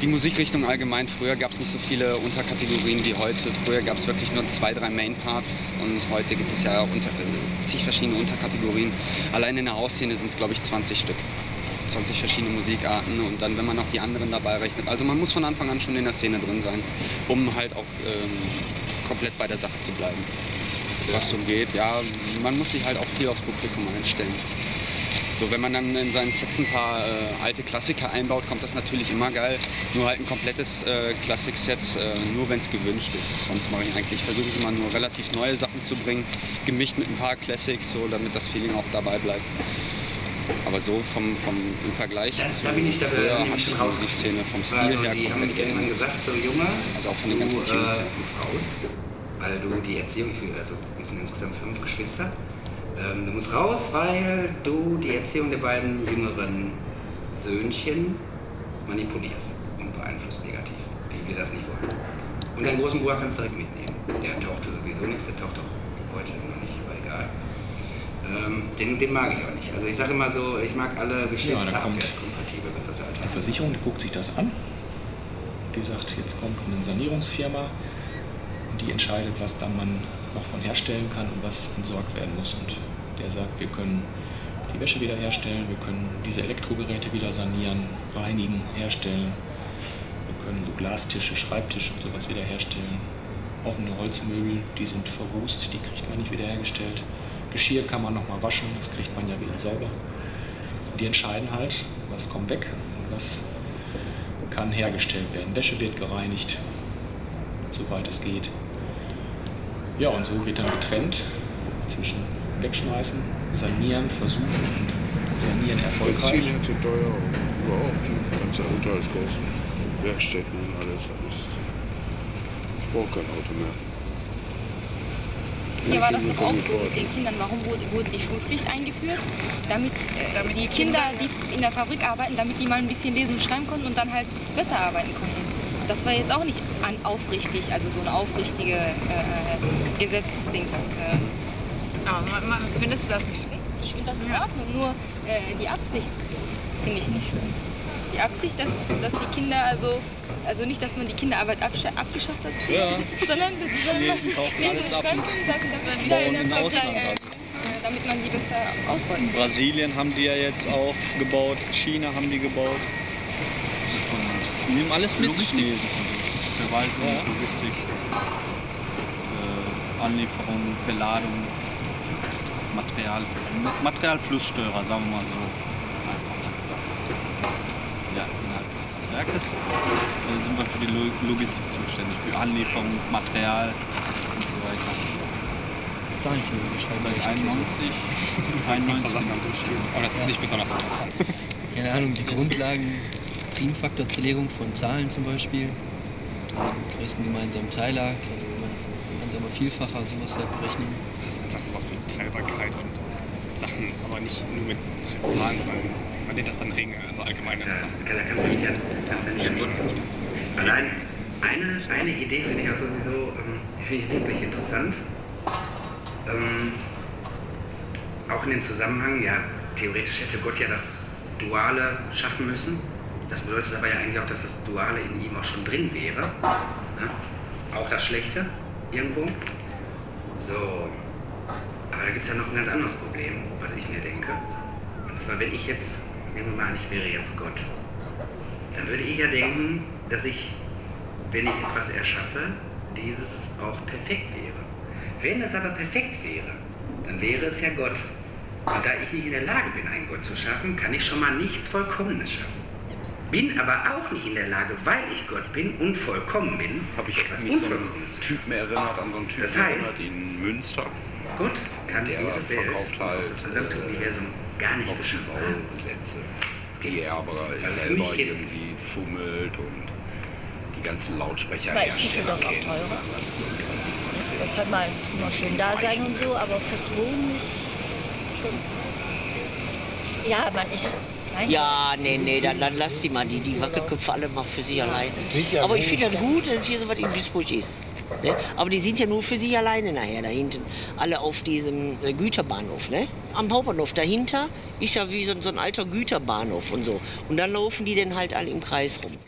Die Musikrichtung allgemein, früher gab es nicht so viele Unterkategorien wie heute. Früher gab es wirklich nur 2, 3 Mainparts und heute gibt es ja zig verschiedene Unterkategorien. Allein in der Hausszene sind es, glaube ich, 20 Stück. 20 verschiedene Musikarten und dann, wenn man noch die anderen dabei rechnet. Also man muss von Anfang an schon in der Szene drin sein, um halt auch komplett bei der Sache zu bleiben. Was so geht, ja, man muss sich halt auch viel aufs Publikum einstellen. So, wenn man dann in seinen Sets ein paar alte Klassiker einbaut, kommt das natürlich immer geil. Nur halt ein komplettes Klassik-Set, nur wenn es gewünscht ist. Sonst versuche ich immer nur relativ neue Sachen zu bringen, gemischt mit ein paar Classics, so, damit das Feeling auch dabei bleibt. Aber so im Vergleich da bin ich früher hat sich die Musikszene vom Stil her komplett geändert. Gesagt, so Junge, also auch von den ganzen Tunes her. Du musst raus, weil du die Erziehung, also wir sind insgesamt 5 Geschwister, du musst raus, weil du die Erziehung der beiden jüngeren Söhnchen manipulierst und beeinflusst negativ, wie wir das nicht wollen. Und deinen großen Bruder kannst du direkt mitnehmen. Der tauchte sowieso nichts, der taucht auch heute noch nicht, aber egal. Den mag ich auch nicht. Also ich sage immer so, ich mag alle Geschwister abwärtskompatibel, was das Alter. Eine Versicherung, die guckt sich das an. Die sagt, jetzt kommt eine Sanierungsfirma und die entscheidet, was dann man noch von herstellen kann und was entsorgt werden muss. Und der sagt, wir können die Wäsche wieder herstellen, wir können diese Elektrogeräte wieder sanieren, reinigen, herstellen. Wir können so Glastische, Schreibtische und sowas wieder herstellen. Offene Holzmöbel, die sind verrußt, die kriegt man nicht wieder hergestellt. Geschirr kann man noch mal waschen, das kriegt man ja wieder sauber. Und die entscheiden halt, was kommt weg und was kann hergestellt werden. Wäsche wird gereinigt, soweit es geht. Ja, und so wird dann getrennt zwischen wegschmeißen, sanieren, versuchen und sanieren erfolgreich. Benzin hätte teuer, überhaupt die ganze Unterhaltskosten, Werkstätten und alles. Ich brauche kein Auto mehr. Hier war das doch auch so mit den Kindern. Warum wurde die Schulpflicht eingeführt? Damit die Kinder, die in der Fabrik arbeiten, damit die mal ein bisschen lesen und schreiben konnten und dann halt besser arbeiten konnten. Das war jetzt auch nicht aufrichtig, also so eine aufrichtige Gesetzesdings. Aber findest du das nicht schlecht? Ich finde das in Ordnung, nur die Absicht finde ich nicht schön. Die Absicht, dass die Kinder, also nicht, dass man die Kinderarbeit abgeschafft hat, sondern Chinesen kaufen alles ab und bauen im Ausland ab. Damit man die besser ausbeuten kann. Brasilien haben die ja jetzt auch gebaut, China haben die gebaut. Die nehmen alles mit. Chinesen. Verwaltung, Logistik, Anlieferung, Verladung, Materialflussstörer, sagen wir mal so. Ja, innerhalb des Werkes sind wir für die Logistik zuständig, für Anlieferung, Material und so weiter. Zahlentheorie schreiben wir 91. Aber das ist nicht besonders interessant. Keine Ahnung, die Grundlagen, Primfaktor, Zerlegung von Zahlen zum Beispiel, den größten gemeinsamen Teiler, also gemeinsamer Vielfacher, sowas halt berechnen. Das ist einfach sowas mit Teilbarkeit und Sachen, aber nicht nur mit Zahlen, sondern man nennt das dann Ringe, also allgemeine Sachen. Kannst du nicht antworten. Allein eine Idee finde ich auch sowieso, finde ich wirklich interessant. Auch in dem Zusammenhang, ja, theoretisch hätte Gott ja das Duale schaffen müssen. Das bedeutet aber ja eigentlich auch, dass das Duale in ihm auch schon drin wäre. Ne? Auch das Schlechte irgendwo. So. Aber da gibt es ja noch ein ganz anderes Problem, was ich mir denke. Und zwar, wenn ich jetzt, nehmen wir mal an, ich wäre jetzt Gott, dann würde ich ja denken, dass ich, wenn ich etwas erschaffe, dieses auch perfekt wäre. Wenn es aber perfekt wäre, dann wäre es ja Gott. Und da ich nicht in der Lage bin, einen Gott zu schaffen, kann ich schon mal nichts Vollkommenes schaffen. Bin aber auch nicht in der Lage, weil ich Gott bin und vollkommen bin, Habe ich etwas mich so Unvollkommenes einen Typen erinnert, an so einen Typen Das heißt, in Münster. Gott kann Der diese Welt verkauft und auch halt das gesamte Universum gar nicht geschaffen haben. Baugesetze, Es die geht. er aber Also für selber mich geht es. irgendwie fummelt und die ganzen Lautsprecher Weil ich herstellen. doch auch teurer. Das kann man immer schön da sein und so, aber fürs Wohnen ist schon. Ja, man ist. Ja, nee, dann lass die mal, die Wackelköpfe alle mal für sich alleine. Aber ich finde das gut, dass hier so was in Duisburg ist. Ne? Aber die sind ja nur für sich alleine nachher da hinten. Alle auf diesem Güterbahnhof. Ne? Am Hauptbahnhof dahinter ist ja wie so ein alter Güterbahnhof und so. Und dann laufen die dann halt alle im Kreis rum.